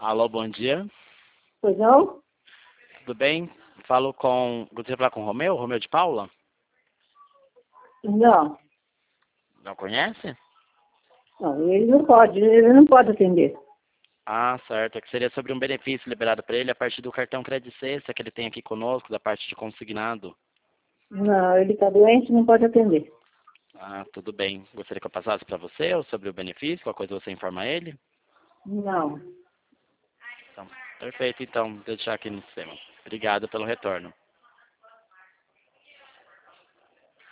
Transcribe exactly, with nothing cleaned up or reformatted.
Alô, bom dia. Pois não? Tudo bem? Falo com... Gostaria de falar com o Romeu? Romeu de Paula? Não. Não conhece? Não, ele não pode, ele não pode atender. Ah, certo. É que seria sobre um benefício liberado para ele a partir do cartão Credit Sexta que ele tem aqui conosco, da parte de consignado. Não, ele está doente, não pode atender. Ah, tudo bem. Gostaria que eu passasse para você ou sobre o benefício? Qualquer coisa você informa ele? Não. Então, perfeito, então. Vou deixar aqui no sistema. Obrigado pelo retorno.